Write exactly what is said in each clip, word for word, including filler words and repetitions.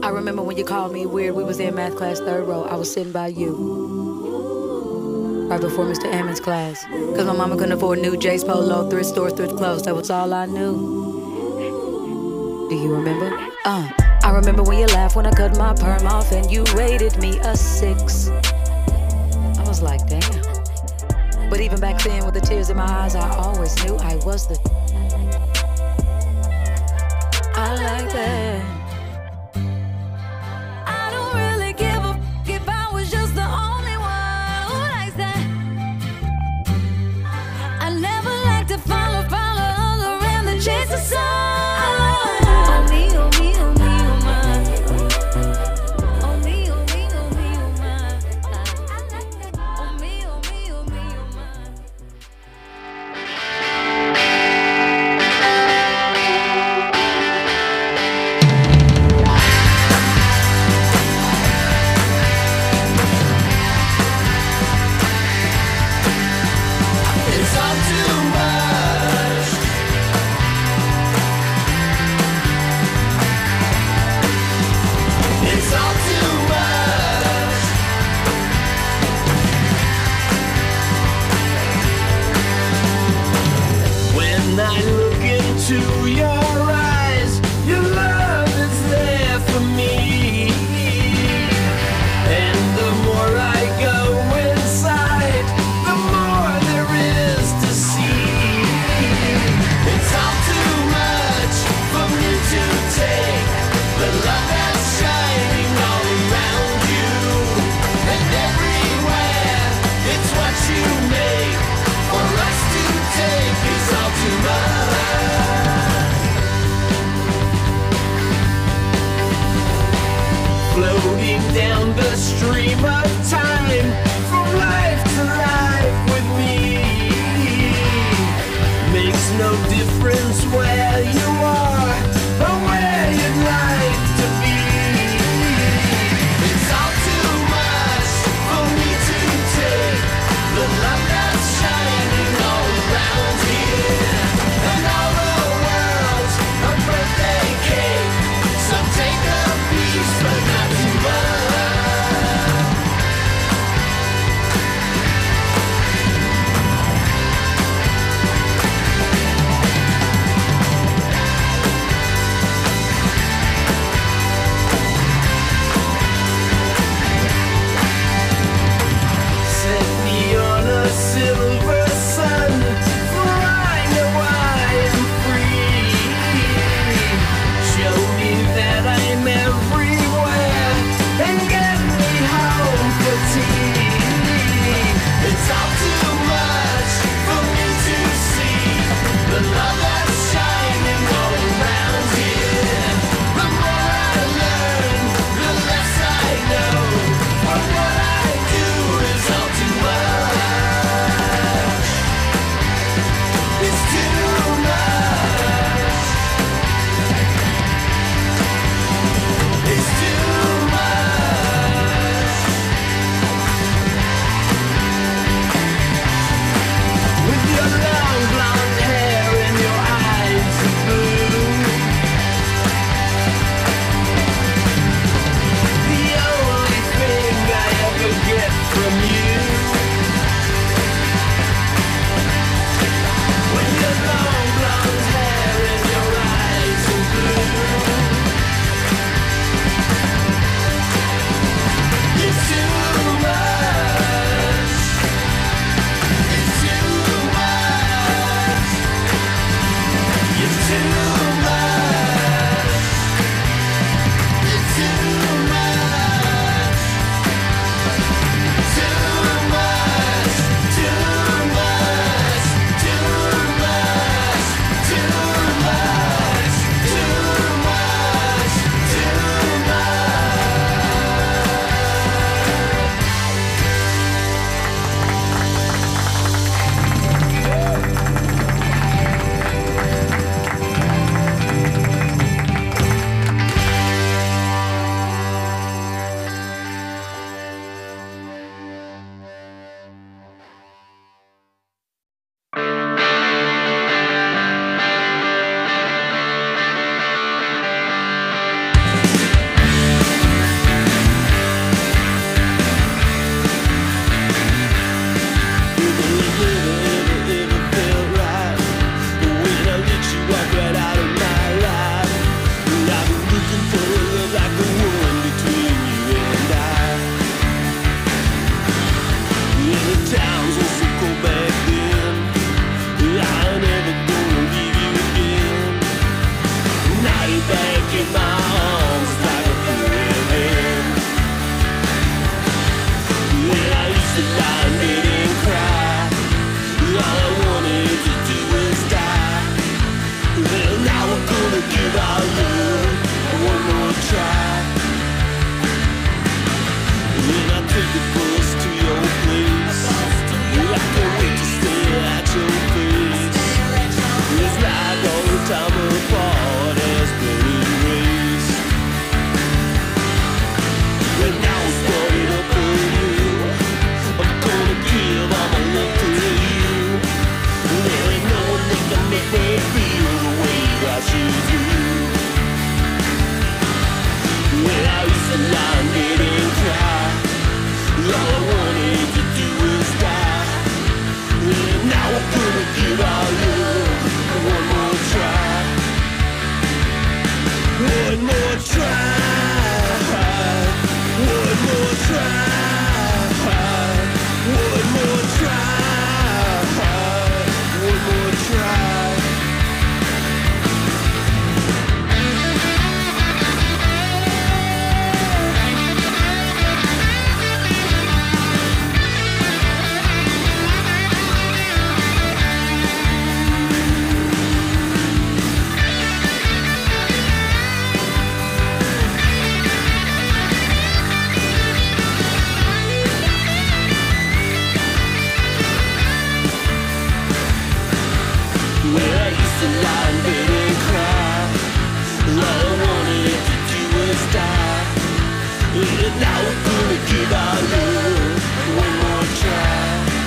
I remember when you called me weird. We was in math class, third row. I was sitting by you, right before Mister Ammons' class. Cause my mama couldn't afford new J's Polo, thrift store, thrift clothes. That was all I knew. Do you remember? Uh, I remember when you laughed when I cut my perm off and you rated me a six. I was like, damn. But even back then, with the tears in my eyes, I always knew I was the. I like that. I don't really give a f if I was just the only one who likes that. I never like to follow, follow other and the chase the sun. Oh me, oh me, oh me, oh my. Oh me, oh me, oh me, oh my. Oh me, oh me, oh me, oh my. When I look into your eyes, your love is there for me. And the more I go inside, the more there is to see. It's all too much for me to take. The love that's shining all around you and everywhere. It's what you make for us to take. It's all too much. Floating down the stream of time, from life to life with me. Makes no difference where you are or where you'd like to be. It's all too much for me to take. The love that's shining all around here, and all the world's a birthday cake. So take a piece, but not too much. in my arms like a feeling. When I used to lie in bed and cry, all I wanted to do was die. Well, now we're gonna give our love one more try. When I take the bus to your place, I can't wait to stare at your face. It's like all the time apart has been erased. And now it's started up anew. I'm gonna give all my love to you. There ain't no one that can make me feel the way that you do. When I used to lie in bed and cry, all I wanted to do was die. And now we're gonna give our love one more try. One more try. One more try. One more try. One more try. Where I used to lie in bed and cry, all I wanted to do was die. And now we're gonna give our love one more try.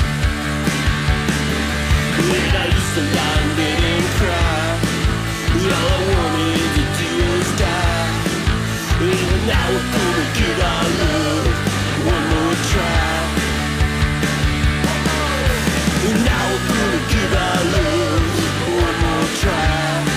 When I used to lie in bed and cry, all I wanted to do was die. And now we're gonna give our love one more try. And now we're gonna give our love one more try.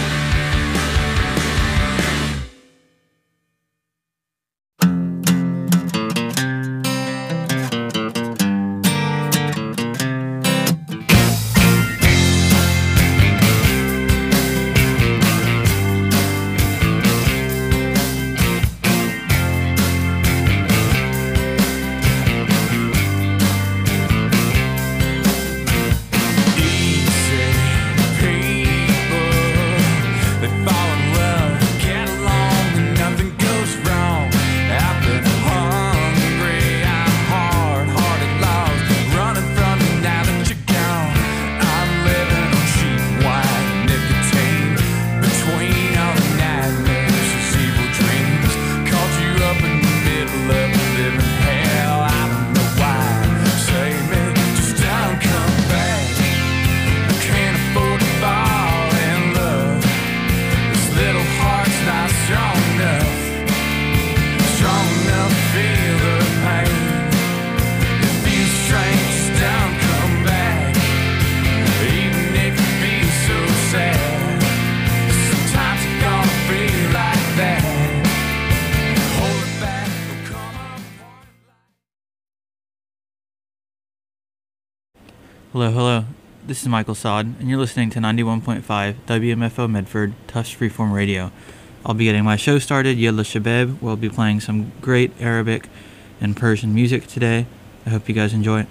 Hello, hello. This is Michael Sod, and you're listening to ninety-one point five W M F O Medford, Tufts Freeform Radio. I'll be getting my show started, Yalla Shabab. We'll be playing some great Arabic and Persian music today. I hope you guys enjoy it.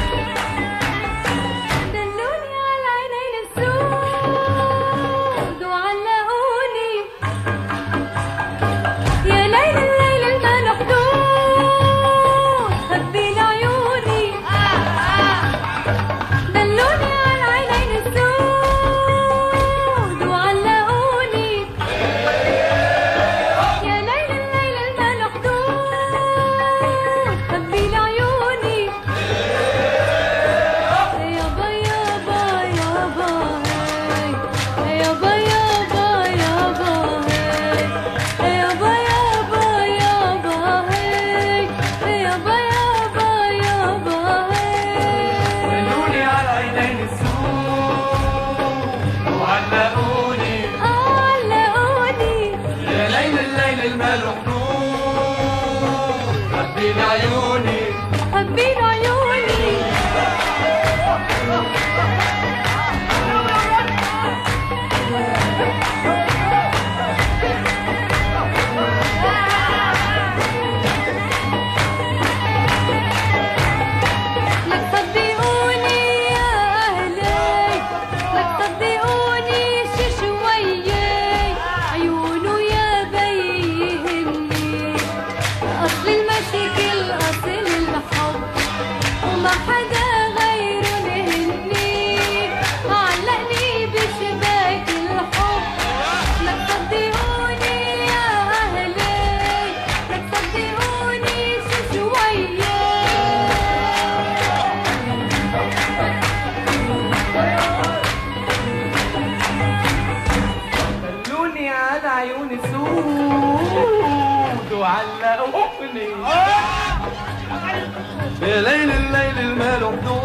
The dunya line in a suit. ما حدا غيره لهني علقني بشباك الحب لا تصدقوني يا أهلي لا تصدقوني شو شوية خلوني على عيوني سود وعلقوني يا ليل الليل المال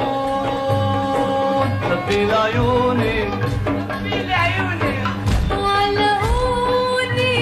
حدود طفي لي عيوني طفي لي عيوني وعلقوني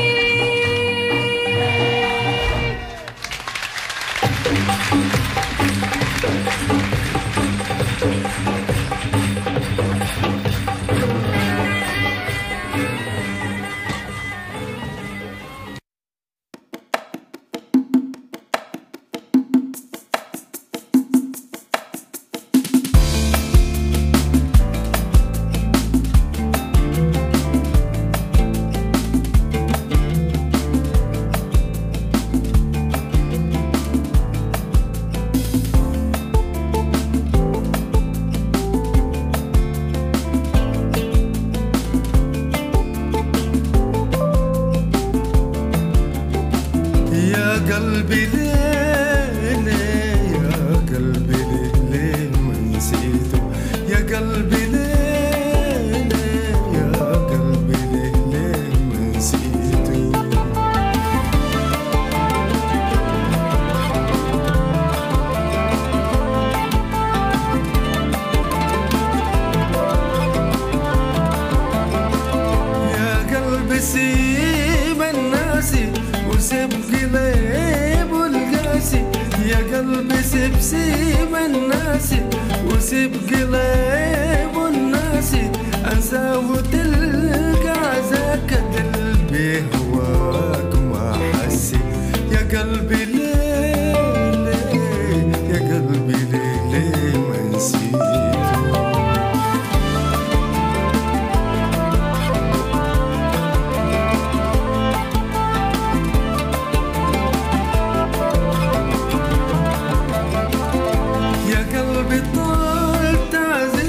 يا قلبي ليه ليه يا قلبي ليه ليه ما نسيته يا قلبي ليه ليه يا قلبي ليه ليه ما نسيته يا قلبي سيب الناسي وسيب قليب القاسي يا قلبي سيب سيب الناسي وسيب قليب الناسي انسى وتلقى عزاك قلبي هواك ما حسي يا قلبي ليه ليه يا قلبي ليه ليه ما نسيته يا قلبي طال تعزي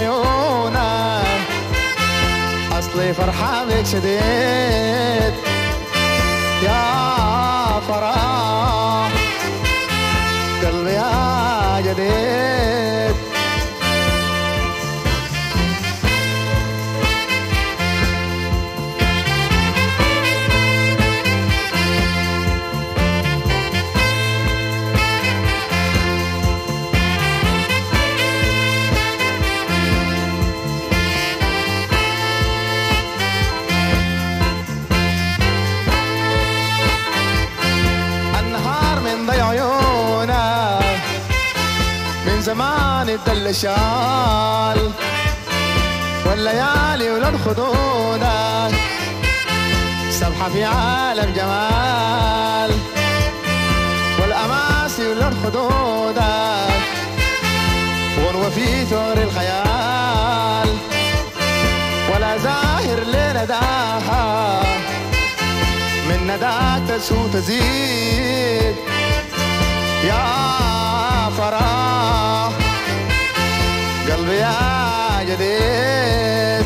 عيونك أصلي فرحان بك شديد يا فرح قلبي يا جديد زمان الدل شال والليالي ولون خدودك سبحة في عالم جمال والأماسي ولون خدودك ونوى في ثور الخيال ولا زاهر لنداها من نداك تسو تزيد يا فرح قلبي يا جديد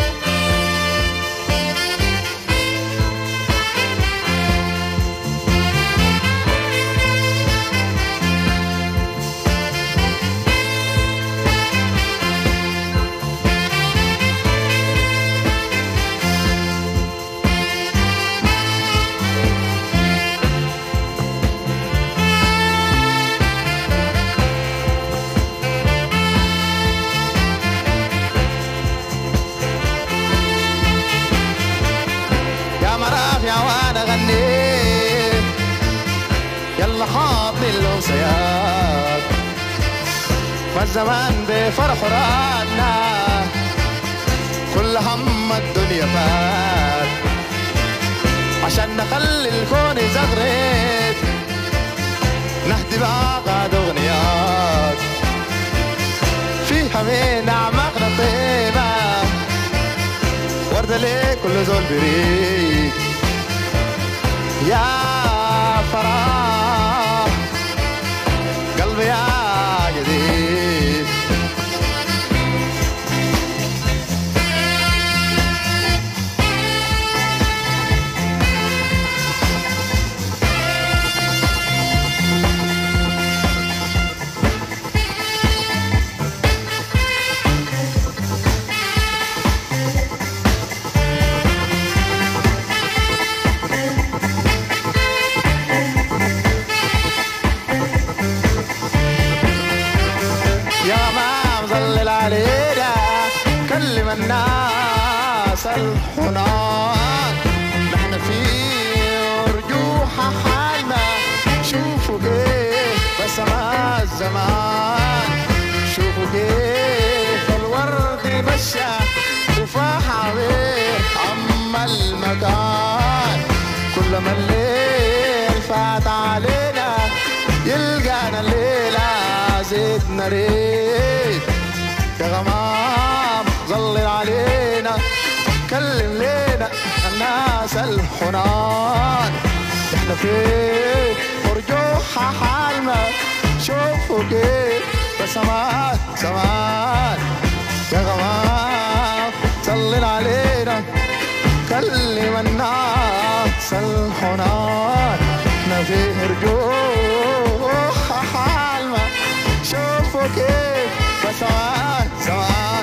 يلا خاطني الأمسيات فالزمان بفرح رادنا كل هم الدنيا فات عشان نخلي الكون يزغرد نهدي باقات أغنيات فيها من أعماقنا طيبة وردة ليه كل زول بريد يا فرح قلبي يا جديد الناس الحنان نحن في رجوحة حالنا شوفوا كيف بسماء الزمان شوفوا كيف الورد مشى وفاح عليه عم المكان كلما الليل فات علينا يلقانا الليلة زيدنا ريت يا غمام ظلل علينا كلم لينا الناس الحنان احنا في مرجوحة حالنا شوفوا كيف بسمان سمان يا غمام ظلل علينا كلم الناس الحنان احنا في مرجوحة حالنا شوفوا كيف بسمان سمان.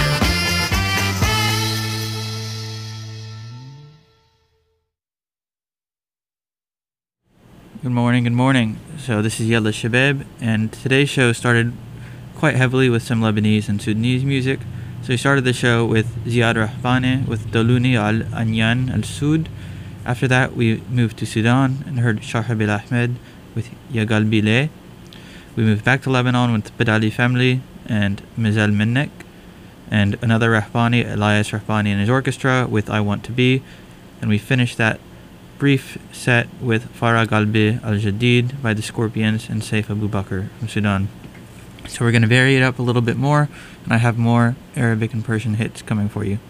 Good morning, good morning. So this is Yella Shabab, and today's show started quite heavily with some Lebanese and Sudanese music. So we started the show with Ziad Rahbani with Doluni Al Anyan Al Sud. After that, we moved to Sudan and heard Shahabil Ahmed with Ya Galbi Le. We moved back to Lebanon with Badali family and Mizal Minnek, and another Rahbani, Elias Rahbani and his orchestra with I Want to Be. And we finished that brief set with Farah Galbi Al-Jadid by the Scorpions and Saif Abu Bakr from Sudan. So we're going to vary it up a little bit more, and I have more Arabic and Persian hits coming for you.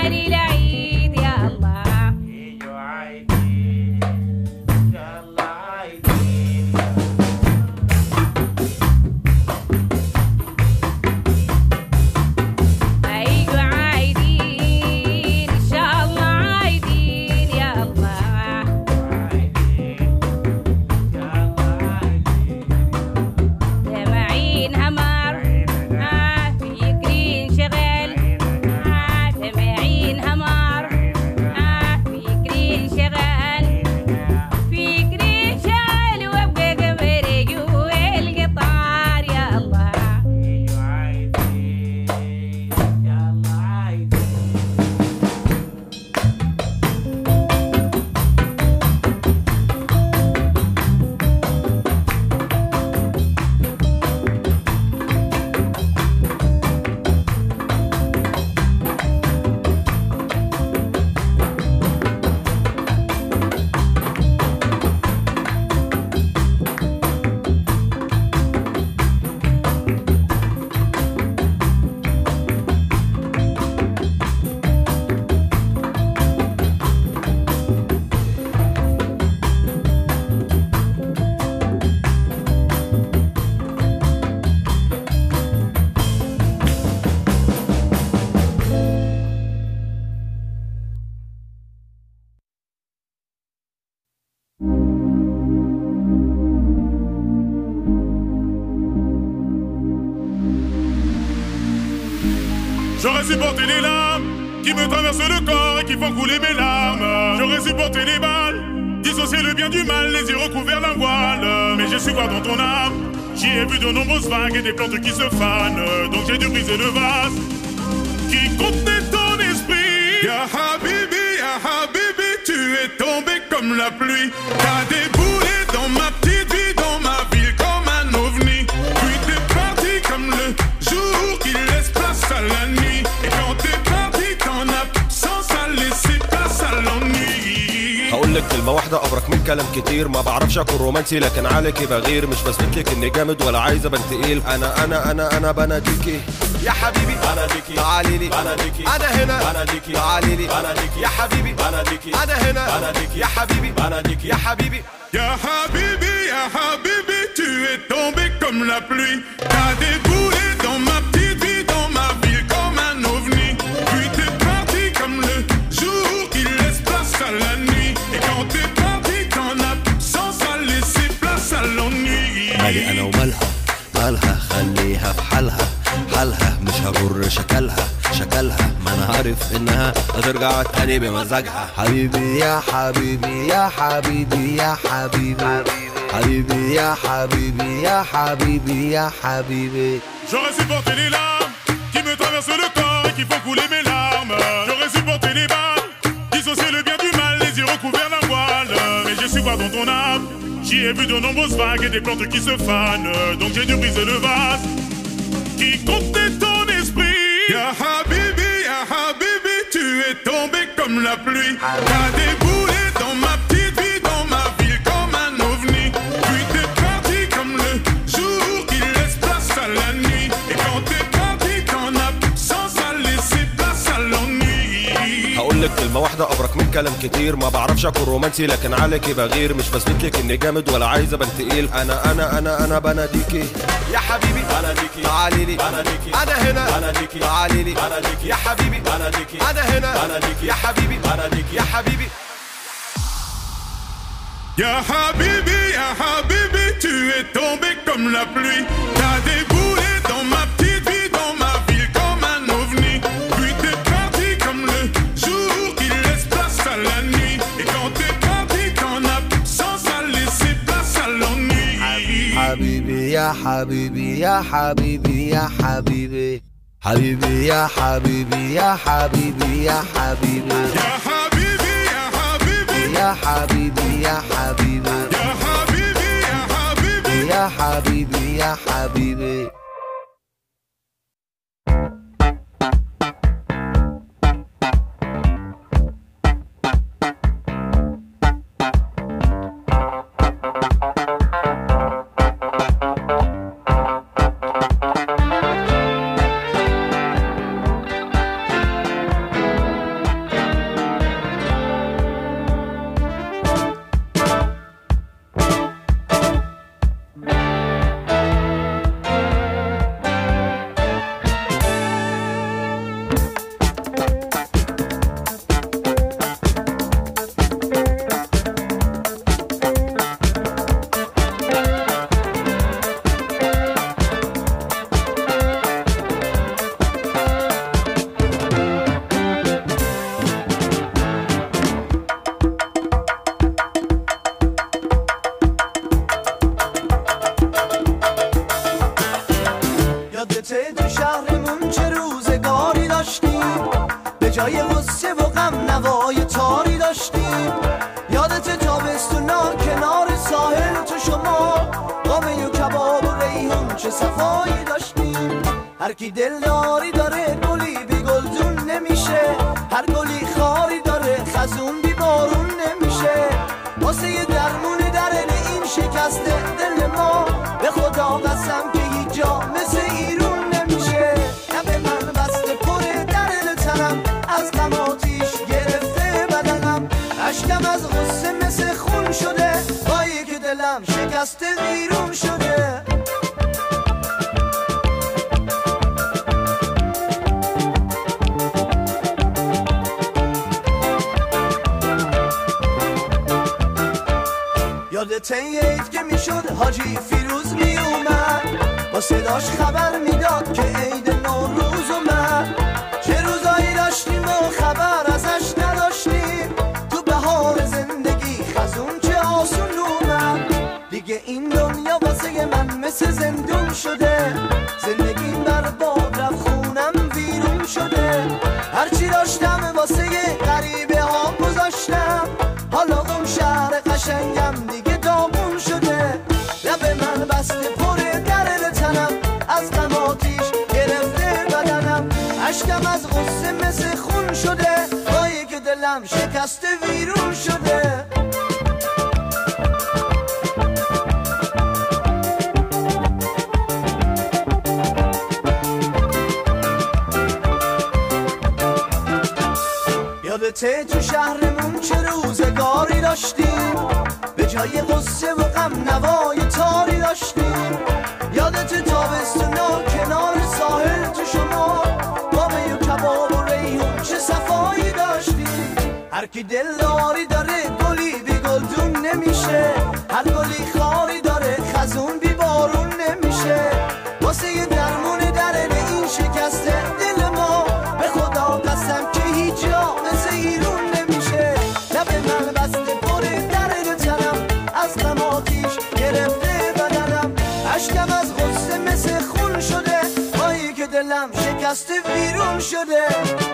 جاني العيد يا الله يجوا عايدين يلا عايدين هيجوا عايدين إن شاء الله عايدين يا الله عايدين يلا عايدين سامعين همر آه في جرين شغال آه سامعين همر آه في جرين شغال في جرين شغال وابقى قمر جوا القطار يا الله يجوا عايدين يلا عايدين J'aurais supporté les larmes qui me traversent le corps et qui font couler mes larmes. J'aurais supporté les balles, dissocier le bien du mal, les yeux recouverts d'un voile. Mais j'ai su voir dans ton âme, j'y ai vu de nombreuses vagues et des plantes qui se fanent. Donc j'ai dû briser le vase qui contenait ton esprit. Ya Habibi, Ya Habibi, tu es tombé comme la pluie. T'as déboulé dans ma petite vie, dans ma ville comme un ovni. Puis t'es parti comme le jour qui laisse place à la nuit. Et quand t'es parti, ton absence a laissé place à l'ennui. هقول لك كلمة واحدة أبرك من كلام كتير. ما بعرفش أكون رومانسي لكن عليكي بغير. مش بثبت لك إني جامد ولا عايز أبان تقيل. أنا أنا أنا أنا بناديكي يا حبيبي بناديكي تعالي لي بناديكي أنا هنا بناديكي تعالي لي بناديكي يا حبيبي بناديكي أنا هنا بناديكي يا حبيبي بناديكي يا حبيبي. Ya Habibi, Ya Habibi, tu es tombé comme la pluie. T'as déboulé dans ma petite vie, dans ma ville comme un ovni. Puis t'es parti comme le jour qui laisse place à la nuit. Et quand t'es parti, ton absence a laissé place à l'ennui. مالي أنا ومالها مالها خليها في حالها حالها مش هجر شكلها شكلها ما أنا عارف إنها هترجع تاني بمزاجها. حبيبي يا حبيبي يا حبيبي يا حبيبي حبيبي يا حبيبي يا حبيبي يا حبيبي. J'aurais supporté les larmes qui me traversent le corps et qui font couler mes larmes. J'aurais supporté les balles, dissocier le bien du mal, les yeux recouverts d'un voile. Mais j'ai su voir dans ton âme, j'y ai vu de nombreuses vagues et des plantes qui se fanent. Donc j'ai dû briser le vase qui contenait ton esprit. Ya Habibi, Ya Habibi, tu es tombé comme la pluie. T'as déboulé dans ma petite vie, dans ma ville comme un ovni. Puis t'es parti comme le jour qui laisse place à la nuit. Et quand t'es parti, ton absence a laissé place à l'ennui. هقول لك كلمة واحدة أبرك من كلام كتير. ما بعرفش أكون رومانسي لكن عليكي بغير. مش بثبت لك إني جامد ولا عايز أبان تقيل. أنا أنا أنا أنا بناديكي يا حبيبي بناديكي تعالي لي بناديكي أنا هنا بناديكي تعالي لي بناديكي يا حبيبي بناديكي أنا هنا بناديكي يا حبيبي بناديكي يا حبيبي. Ya Habibi, Ya Habibi, tu es tombé comme la pluie. T'as déboulé dans ma petite vie, dans ma ville comme un ovni. Puis t'es parti comme le jour qui laisse place à la nuit. Et quand t'es parti, ton absence a laissé place à l'ennui. حبيبي يا حبيبي يا حبيبي يا حبيبي حبيبي يا حبيبي يا حبيبي يا حبيبي Ya Habibi, Ya Habibi, يا حبيبي يا حبيبي Ya Habibi, Ya Habibi. يا حبيبي يا حبيبي. غصه و غم نوای تاری داشتیم. یادت تابستونا کنار ساحل تو شما قامه و کباب و ریحون چه صفایی داشتیم. هر کی دلداری داره گلی بی گلدون نمیشه، هر گلی خاری داره خزون بی بارون نمیشه. واسه یه درمون درن این شکسته دل ما به خدا قسم که هیچ جا مثل ایرون نمیشه. لب من بسته پر درن تنم، از غم آتیش گرفته بدنم. اشکم از غصه مثل خون شده، وای که دلم شکسته ویرون شده. یادته عید که میشد حاجی فیروز میومد، با صداش خبر میداد که عید نوروز اومد. چه روزایی داشتیم و خبر ازش نداشتیم، تو بهار زندگی خزون چه آسون اومد. دیگه این دنیا واسه من مثل زندون شده، زندگیم برباد رفت خونم ویرون شده. هرچی داشتم واسه غریبه ها گذاشتم، حالا اون شهر قشنگم دیگه داغون شده. لب من بسته پر درد تنم، از غم آتیش گرفته بدنم. اشکم از غصه مثل خون شده، وای که دلم شکسته ویرون شده. یادته تو شهرمون چه روزگاری داشتیم، به جای غصه و غم نوای تاری داشتیم. یادته تابستونا کنار ساحل تو شما قامه و کباب و ریحون چه صفایی داشتیم. هر کی دلداری داره گلی بی گلدون نمیشه، هر گلی خاری داره خزون بی بارون نمیشه. واسه یه درمون درن این شکسته دل ما به خدا قسم که هیچ جا مثل ایرون نمیشه. لب من بسته پر درد تنم، از غم آتیش گرفته بدنم. اشکم از غصه مثل خون شده، وای که دلم شکسته ویرون شده.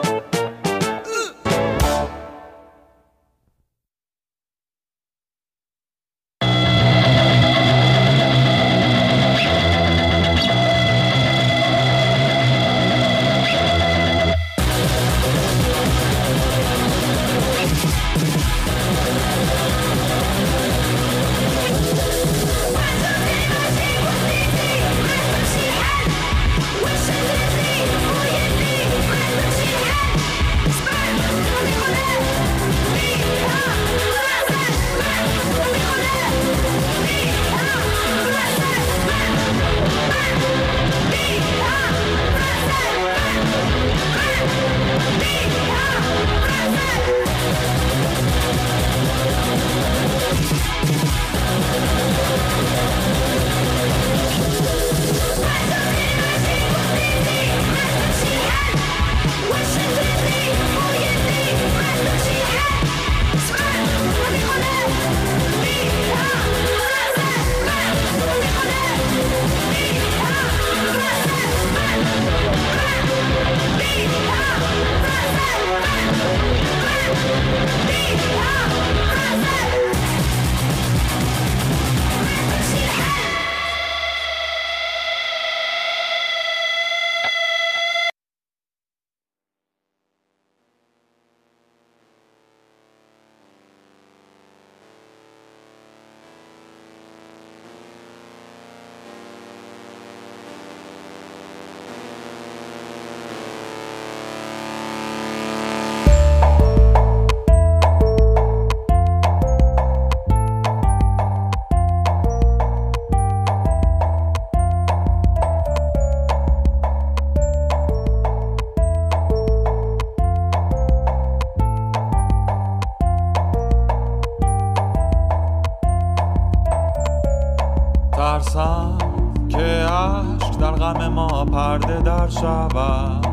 ترسم که عشق در غم ما پرده در شود،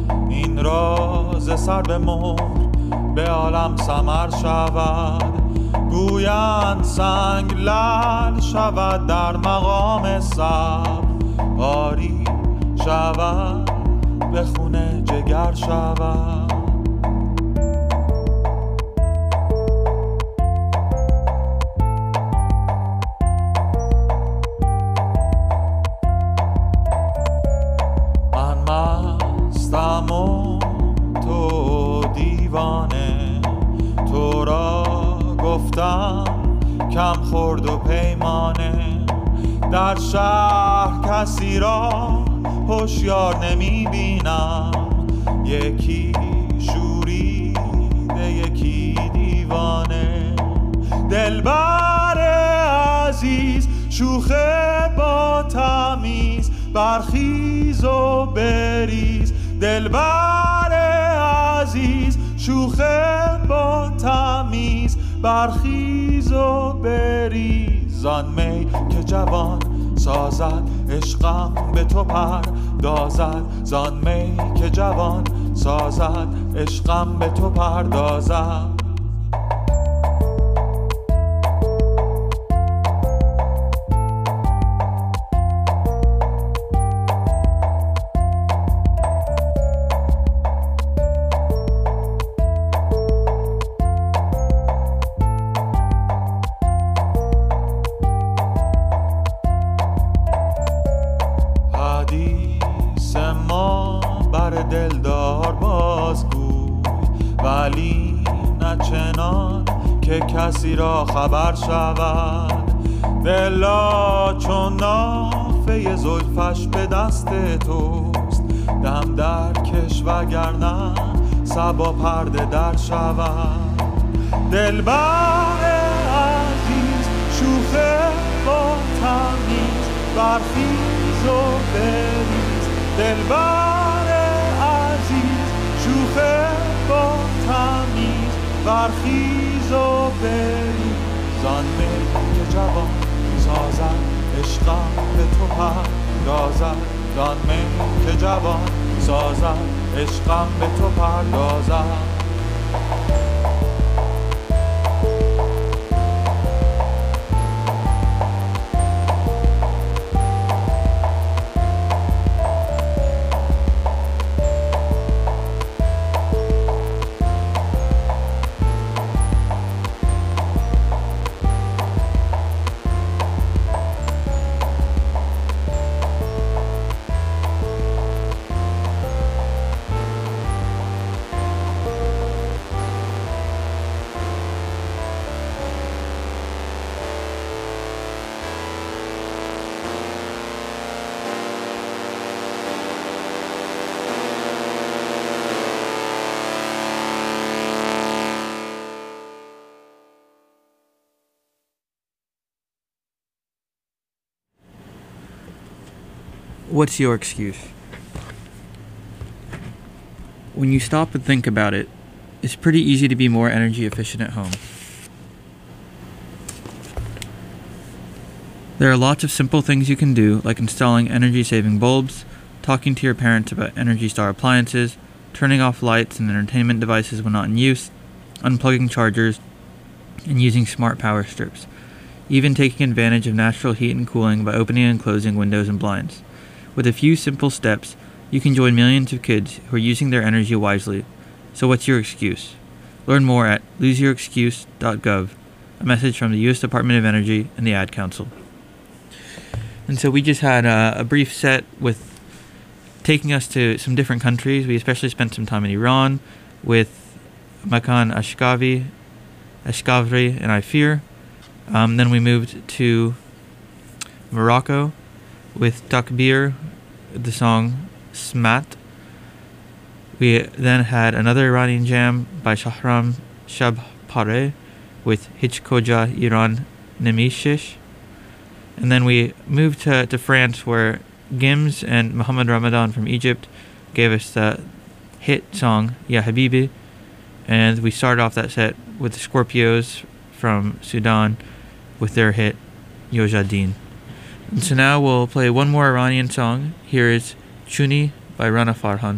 این راز سر به مهر به عالم سمر شود. گویند سنگ لعل شود در مقام صبر، آری شود به خون جگر شود. دیوانه. تو را گفتم کم خورد و پیمانه. در شهر کسی را هوشیار نمی بینم، یکی شوریده یکی دیوانه. دلبر عزیز شوخ با تمیز، برخیز و بریز. دلبر عزیز شوخ با تمیز، برخیز و بریز. آن می که جوان سازد عشقم به تو پردازد. زان می که جوان سازد عشقم به تو پردازد. کسی را خبر شود، دلا چون نافه زلفش به دست توست. دم در کش وگرنه صبا پرده در شود. دلبر عزیز شوخ با تمیز، برخیز و بریز. دلبر عزیز شوخ با تمیز، برخیز و بریز. زان می که جوان سازد عشقم به تو پردازد. زان می که جوان سازد عشقم به تو پردازد. What's your excuse? When you stop and think about it, it's pretty easy to be more energy efficient at home. There are lots of simple things you can do, like installing energy-saving bulbs, talking to your parents about Energy Star appliances, turning off lights and entertainment devices when not in use, unplugging chargers, and using smart power strips. Even taking advantage of natural heat and cooling by opening and closing windows and blinds. With a few simple steps, you can join millions of kids who are using their energy wisely. So what's your excuse? Learn more at lose your excuse dot gov, a message from the U S Department of Energy and the Ad Council. And so we just had a, a brief set with taking us to some different countries. We especially spent some time in Iran with Makan Ashkavi, Ashkavri, and I Fear. Um, then we moved to Morocco with Takbir, the song Smat. We then had another Iranian jam by Shahram Shabpare with Hichkoja Iran Nemishish. And then we moved to, to France, where Gims and Muhammad Ramadan from Egypt gave us the hit song Ya Habibi. And we started off that set with the Scorpios from Sudan with their hit Yojadin. And so now we'll play one more Iranian song. Here is Chuni by Rana Farhan.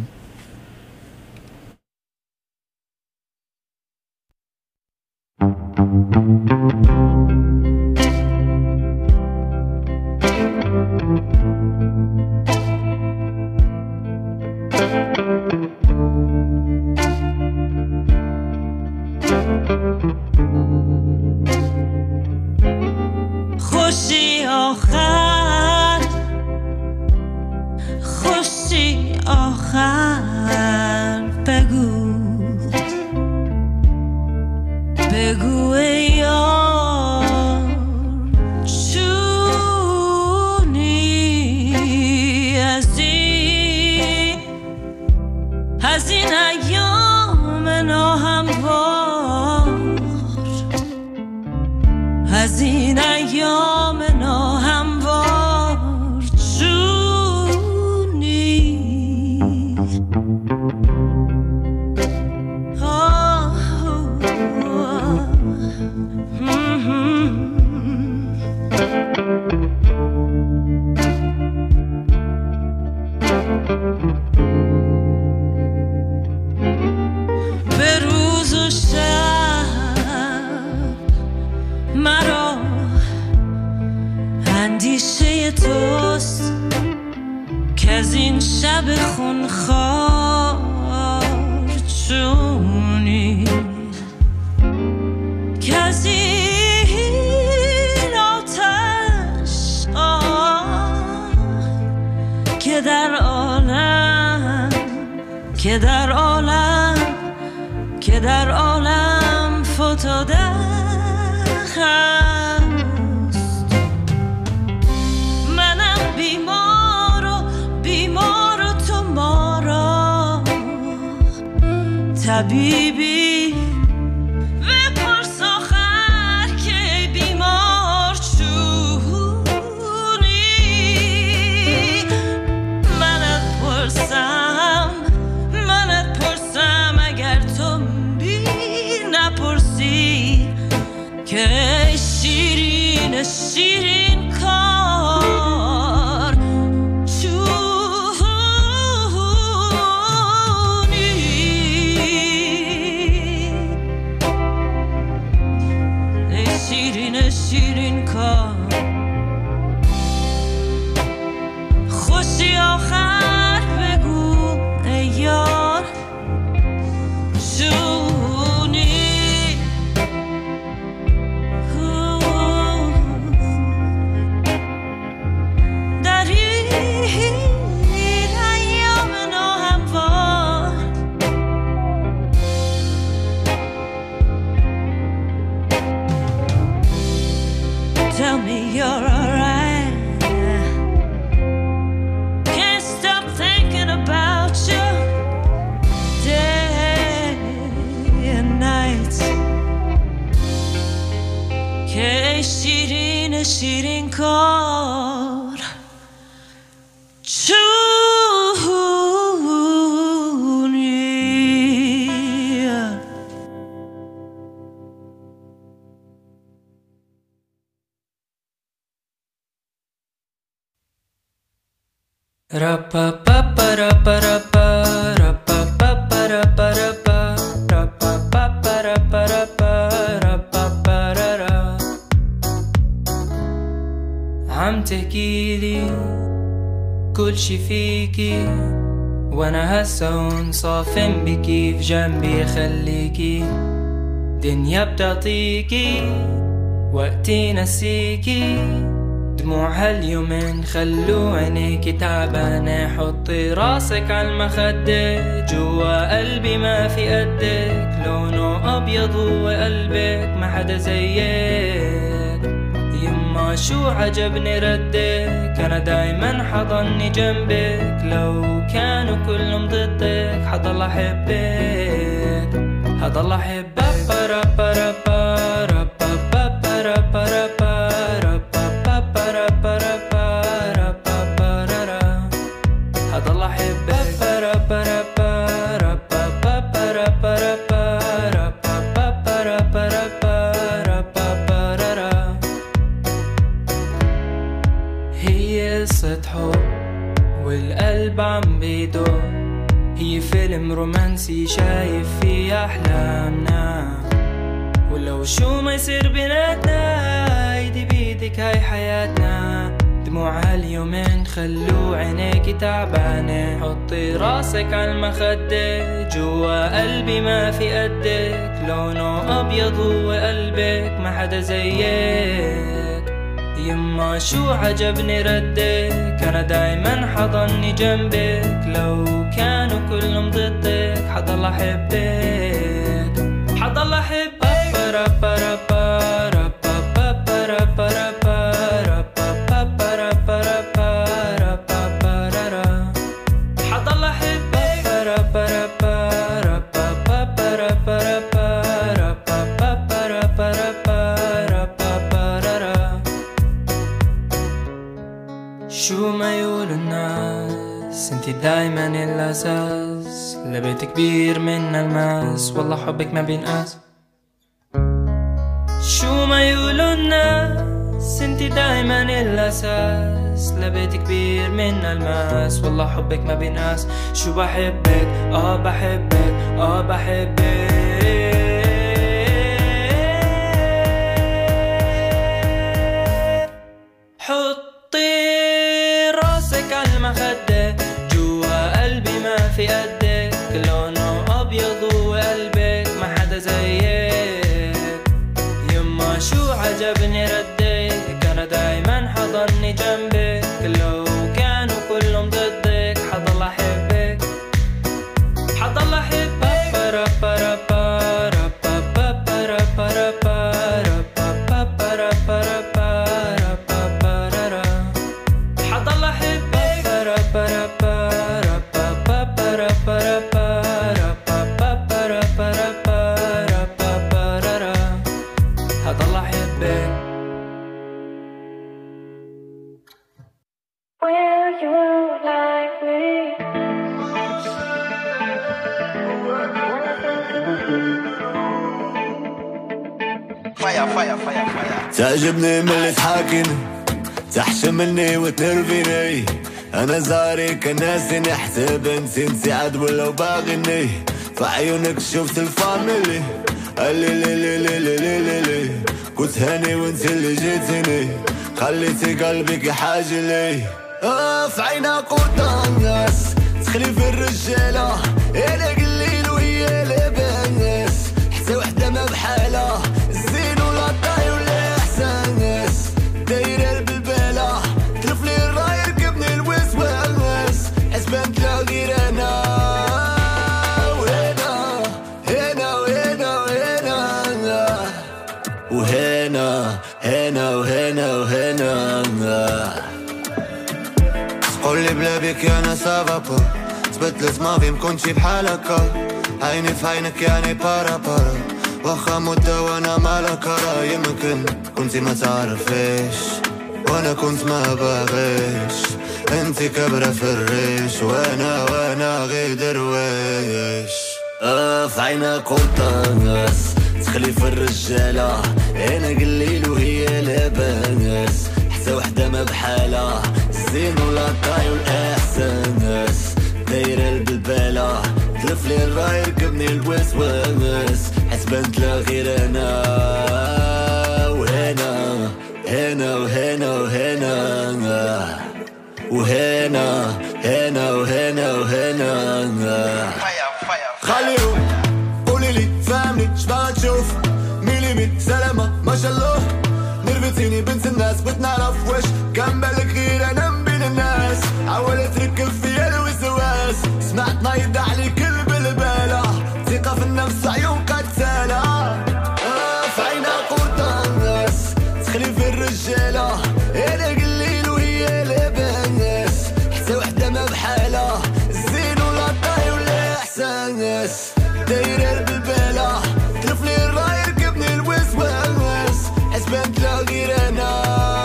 خوشی آخر خوشی آخر بگو بگو ای یار چونی از این از این ایام ناهموار از این ایام ناهموار چونی آه به روز و شب مرا اندیشه توست که از این شب خونخوار چونی که از این آتش آه که در عالم که در عالم که در عالم فتاده هست منم بیمار و بیمار و تو ما را طبیبی بپرس آخر که بیمار چونی منت پرسم منت پرسم اگر تو بی نپرسی که شیرین شیرین کار چونی ای شیرین شیرین کار خوشی آخر بگو ای یار چونی در این ایام ناهموار Tell me you're alright Can't stop thinking about you day and night که شیرین شیرین کار چونی عم تحكيلي كل شي فيكي وانا هسه ونصافن بكي في جنبي خليكي دنيا بتعطيكي وقتي نسيكي دموع هاليومين خلو عينيكي تعبانة حطي راسك عالمخدة جوا قلبي ما في قدك لونه أبيض وقلبك ما حدا زيك يما شو عجبني ردك أنا دايما حضني جنبك لو كانوا كلهم ضدك حضل أحبك حضل أحبك حضل أحبك هي قصة حب والقلب عم بيدق هي فيلم رومانسي شايف فيه أحلامنا ولو شو ما يصير بيناتنا ايدي بيدك هاي حياتنا دموع هاليومين خلو عينيكي تعبانة حطي راسك عالمخدة جوا قلبي ما في قدك لونه أبيض وقلبك ما حدا زيك يما شو عجبني ردك أنا دايما حضني جنبك لو كانوا كلهم ضدك حضل أحبك حضل أحبك حضل احبك شو ما يقول الناس انتي دايما الاساس، لبيت كبير من الماس والله حبك ما بينقاس. شو ما يقولوا الناس انتي دايما الاساس، لبيت كبير من الماس والله حبك ما بينقاس. شو بحبك اه بحبك اه بحبك. حطي راسك عالمخدة جوا قلبي ما في قدك، لونه ابيض وقلبك ما حدا زيك. يما شو عجبني ردك، انا دايما حضني جنبك، لو كانوا كلهم ضدك حضل احبك حضل احبك. Will you like me? فايا فايا فايا فايا تعجبني من اللي تحاكيني، تحشم مني وتنرفيني. انا زارك ناسيني احسب انت انت عاد ولو باغيني. في عيونك شفت الفاميلي قالي لي لي لي لي لي لي لي كنت هاني وانت اللي جيتني، خليتي قلبك حاجة لي. اه في عينك قدامس تخلي في الرجالة، انا قليل وهي لبنس، حتى وحدة ما بحالها الزين ولا الطاي ولا احسانس. دايرة بالبالة تلف لي الراي ركبني الوسواس، حسبان لا غير انا وهنا هنا وهنا وهنا وهنا هنا وهنا وهنا. قولي بلا بيك انا سافابا، تبدلت ما في مكنتش بحالك، عيني في عينك يعني بارا بارا. واخا مدة وانا مالك راه يمكن كنتي ما تعرفيش وانا كنت ما باغيش. انتي كبرة في الريش وانا وانا غير درويش. اه في عينك قدامس تخلي في الرجالة، انا قليل وهي لبنس، حتى وحدة ما بحالها الزين ولا الطاي والاحسانس. دايرة البلبالة تلف لي الراي ركبني الوسواس، حسبنت لا غير انا وهنا هنا وهنا وهنا وهنا هنا وهنا وهنا. خليهم قولي لي فهمني شبغا تشوف ميليمي سلامة ما شاء الله. نرفتيني بنت الناس بتنعرف واش كان بالك غير انا من بين الناس. عوالة تركب فيا الوسواس، سمعت نايض عليك البلبالة، ثقة في النفس عيون قتالة. آه في عينك قدامس تخلي في الرجالة، انا قليل وهي لبنس، حتى وحدة ما بحالها الزين ولا الطاي ولا احسانس. دايرة بالبالة تلف لي الراي ركبني الوسواس، حسبت لا غير انا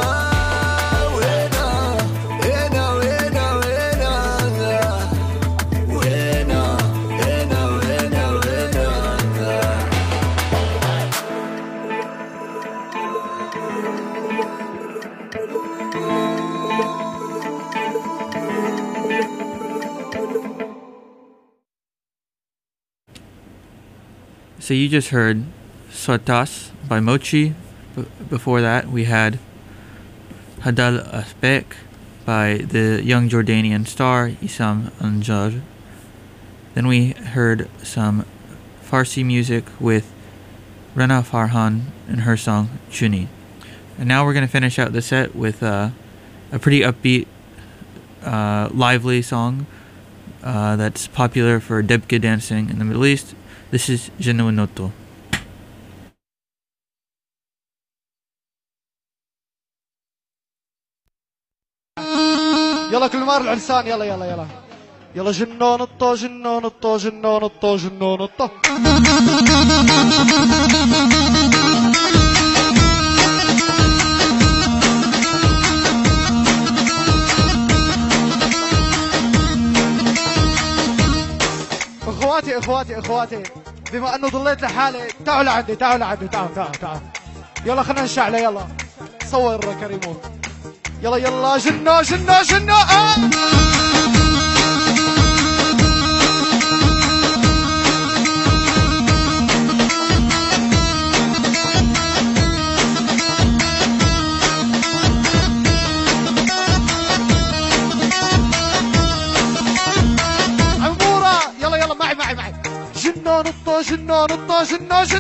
وهنا هنا وهنا وهنا وهنا هنا وهنا وهنا. So you just heard Sotas by Mochi. B- before that, we had Hadal Asbek by the young Jordanian star Isam Anjar. Then we heard some Farsi music with Rana Farhan and her song Chuni. And now we're going to finish out the set with uh, a pretty upbeat, uh, lively song uh, that's popular for debka dancing in the Middle East. This is Genoa Noto. يلا كل مار العرسان يلا يلا يلا يلا جنون الطو جنون الطو جنون الطو جنون الطو. اخواتي اخواتي اخواتي بما انه ضليت لحالي تعالوا لعندي تعالوا لعندي تعالوا تعالوا تعالوا يلا خلينا نشعله يلا صور كريمو يلا يلا جنو جنو جنو آه. عمورة يلا يلا معي معي معي جنون الطو جنون الطو جنو جنو